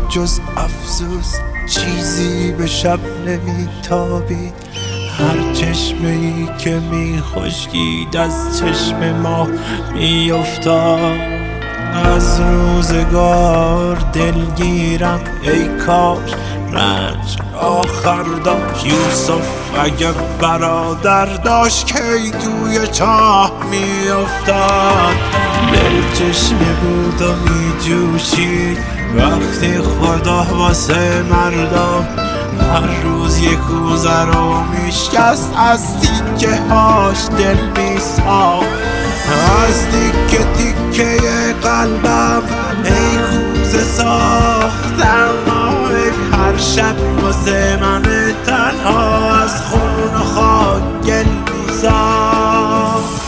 جز افسوس چیزی به شب نمیتابید. هر چشمه ای که میخشکید از چشم ما میافتاد. از روزگار دلگیرم ای کاش رنج آخر داشت. یوسف اگه برادر داشت کی توی چاه میافتاد. دل چشمه بود و میجوشید وقتی خدا واسه مردم هر روز یک کوزه رو میشکست. از تیکه هاش دل میساخت، از تیکه تیکه قلبم ای کوزه ساختم. هر شب واسه من تنها از خون و خاک گل میساخت.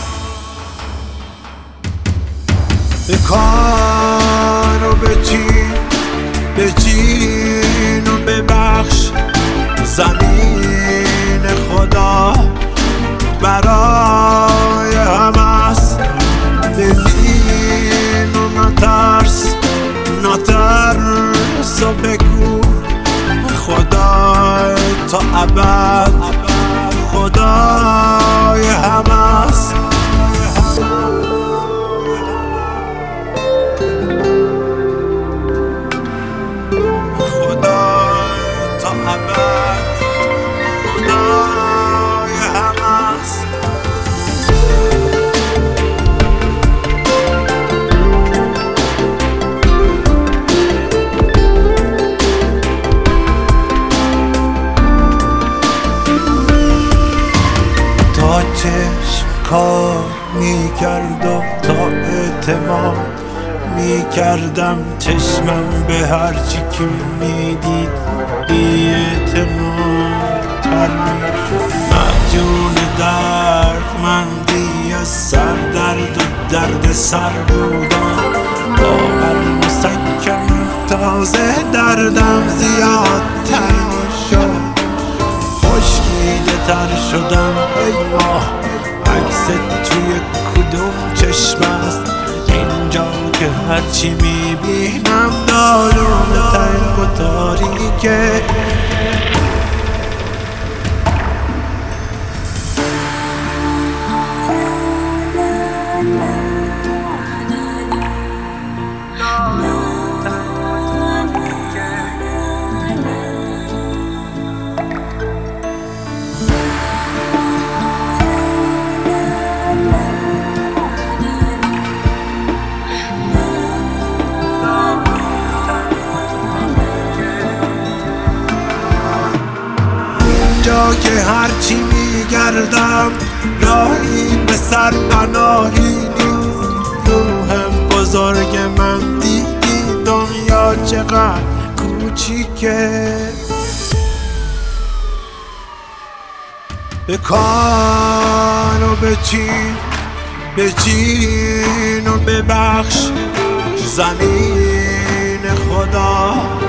بکار و بچین و ببخش. زمین خدا برای همه است. ببین و نترس و بگو خدا تا ابد خدای همه است. چشم کار میکرد و تا اعتماد میکردم چشمم به هرچی که میدید بی اعتماد تر میشد. مجون دردمندی از سر درد و درد سر بودم. با هر مسکن تازه دردم زیادتر میشد. خشکیده تر شدم ای ماه عکست توی کدوم چشم است. اینجا که هرچی میبینم دارون تنگ و تاریکه. جا که هرچی میگردم راهی به سر پناهی نیست. روح بزرگ من دیدی دنیا چقدر کوچیکه. بکار و بچین و ببخش. زمین خدا